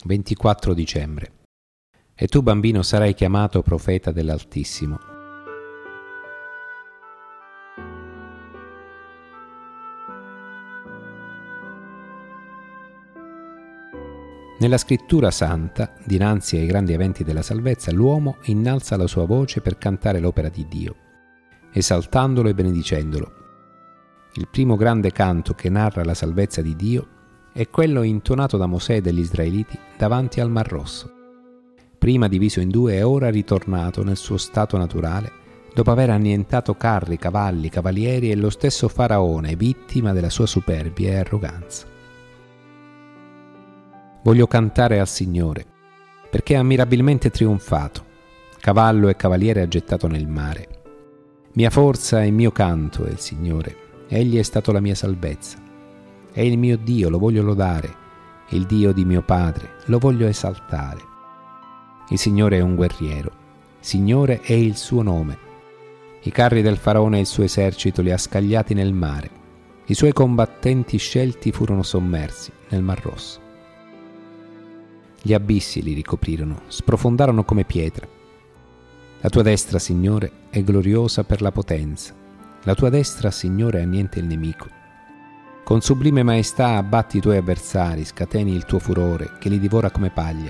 24 dicembre. E tu, bambino, sarai chiamato profeta dell'Altissimo. Nella scrittura santa, dinanzi ai grandi eventi della salvezza, l'uomo innalza la sua voce per cantare l'opera di Dio, esaltandolo e benedicendolo. Il primo grande canto che narra la salvezza di Dio è quello intonato da Mosè e degli Israeliti davanti al Mar Rosso, prima diviso in due e ora ritornato nel suo stato naturale, dopo aver annientato carri, cavalli, cavalieri e lo stesso Faraone, vittima della sua superbia e arroganza. Voglio cantare al Signore, perché ha mirabilmente trionfato, cavallo e cavaliere ha gettato nel mare. Mia forza e mio canto è il Signore, Egli è stato la mia salvezza. È il mio Dio, lo voglio lodare, il Dio di mio Padre, lo voglio esaltare. Il Signore è un guerriero, Signore è il suo nome. I carri del Faraone e il suo esercito li ha scagliati nel mare. I suoi combattenti scelti furono sommersi nel Mar Rosso. Gli abissi li ricoprirono, sprofondarono come pietra. La tua destra, Signore, è gloriosa per la potenza. La tua destra, Signore, annienta il nemico. Con sublime maestà abbatti i tuoi avversari, scateni il tuo furore, che li divora come paglia.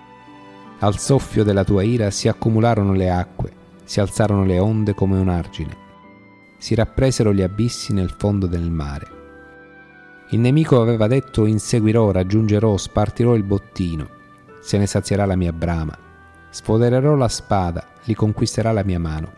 Al soffio della tua ira si accumularono le acque, si alzarono le onde come un argine. Si rappresero gli abissi nel fondo del mare. Il nemico aveva detto: inseguirò, raggiungerò, spartirò il bottino. Se ne sazierà la mia brama, sfodererò la spada, li conquisterà la mia mano.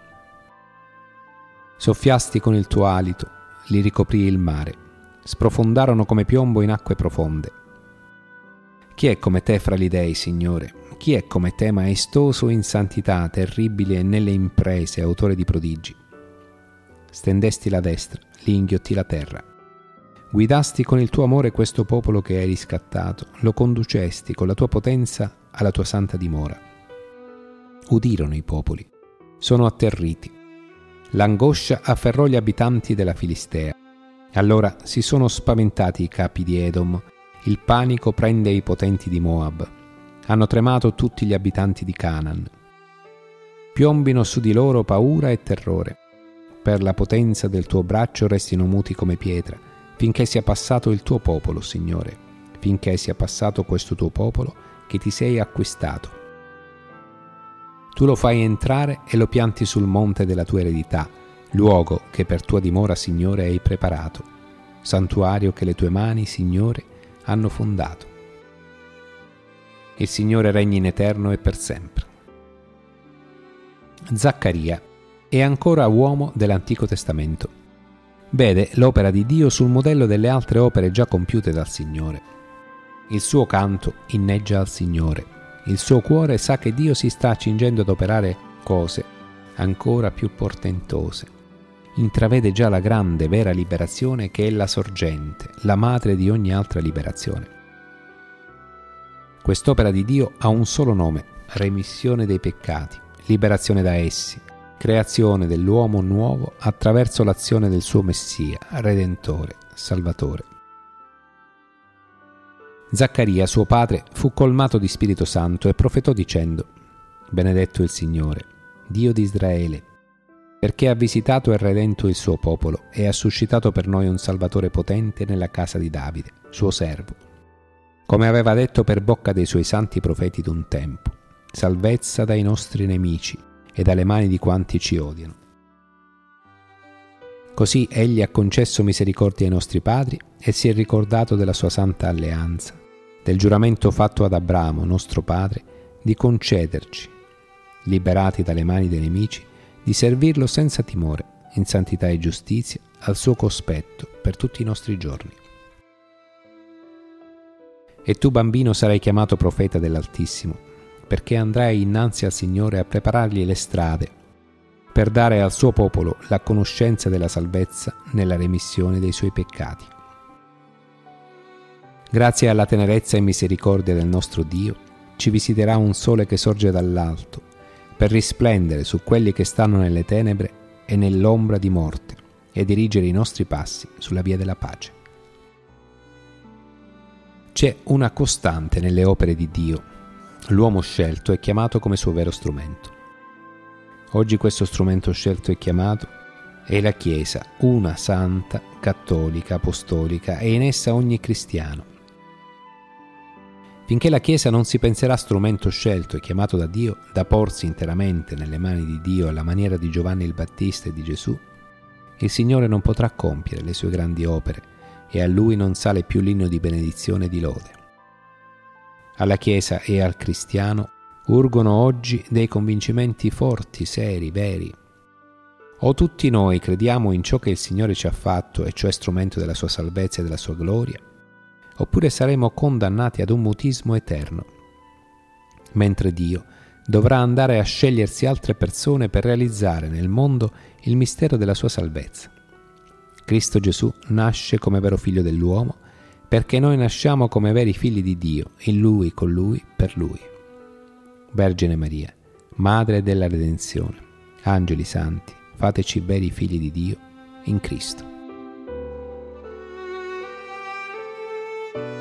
Soffiasti con il tuo alito, li ricoprì il mare, sprofondarono come piombo in acque profonde. Chi è come te fra gli dei, Signore? Chi è come te, maestoso in santità, terribile nelle imprese, autore di prodigi? Stendesti la destra, li inghiottì la terra. Guidasti con il tuo amore questo popolo che hai riscattato, lo conducesti con la tua potenza alla tua santa dimora. Udirono i popoli, sono atterriti. L'angoscia afferrò gli abitanti della Filistea. Allora si sono spaventati i capi di Edom, il panico prende i potenti di Moab. Hanno tremato tutti gli abitanti di Canaan. Piombino su di loro paura e terrore. Per la potenza del tuo braccio restino muti come pietra, finché sia passato il tuo popolo, Signore, finché sia passato questo tuo popolo che ti sei acquistato. Tu lo fai entrare e lo pianti sul monte della tua eredità, luogo che per tua dimora, Signore, hai preparato, santuario che le tue mani, Signore, hanno fondato. Il Signore regna in eterno e per sempre. Zaccaria è ancora uomo dell'Antico Testamento. Vede l'opera di Dio sul modello delle altre opere già compiute dal Signore. Il suo canto inneggia al Signore. Il suo cuore sa che Dio si sta accingendo ad operare cose ancora più portentose. Intravede già la grande, vera liberazione che è la sorgente, la madre di ogni altra liberazione. Quest'opera di Dio ha un solo nome: remissione dei peccati, liberazione da essi, creazione dell'uomo nuovo attraverso l'azione del suo Messia, Redentore, Salvatore. Zaccaria, suo padre, fu colmato di Spirito Santo e profetò dicendo: benedetto il Signore, Dio di Israele, perché ha visitato e redento il suo popolo e ha suscitato per noi un Salvatore potente nella casa di Davide, suo servo, come aveva detto per bocca dei suoi santi profeti d'un tempo, salvezza dai nostri nemici e dalle mani di quanti ci odiano. Così egli ha concesso misericordia ai nostri padri e si è ricordato della sua santa alleanza, del giuramento fatto ad Abramo, nostro padre, di concederci, liberati dalle mani dei nemici, di servirlo senza timore, in santità e giustizia, al suo cospetto per tutti i nostri giorni. E tu, bambino, sarai chiamato profeta dell'Altissimo, perché andrai innanzi al Signore a preparargli le strade, per dare al suo popolo la conoscenza della salvezza nella remissione dei suoi peccati. Grazie alla tenerezza e misericordia del nostro Dio, ci visiterà un sole che sorge dall'alto, per risplendere su quelli che stanno nelle tenebre e nell'ombra di morte, e dirigere i nostri passi sulla via della pace. C'è una costante nelle opere di Dio. L'uomo scelto è chiamato come suo vero strumento. Oggi questo strumento scelto e chiamato è la Chiesa, una santa, cattolica, apostolica, e in essa ogni cristiano. Finché la Chiesa non si penserà strumento scelto e chiamato da Dio da porsi interamente nelle mani di Dio alla maniera di Giovanni il Battista e di Gesù, il Signore non potrà compiere le sue grandi opere e a Lui non sale più l'inno di benedizione e di lode. Alla Chiesa e al cristiano urgono oggi dei convincimenti forti, seri, veri. O tutti noi crediamo in ciò che il Signore ci ha fatto, e cioè strumento della sua salvezza e della sua gloria, oppure saremo condannati ad un mutismo eterno, mentre Dio dovrà andare a scegliersi altre persone per realizzare nel mondo il mistero della sua salvezza. Cristo Gesù nasce come vero figlio dell'uomo, perché noi nasciamo come veri figli di Dio, in Lui, con Lui, per Lui. Vergine Maria, Madre della Redenzione, angeli santi, fateci veri figli di Dio in Cristo.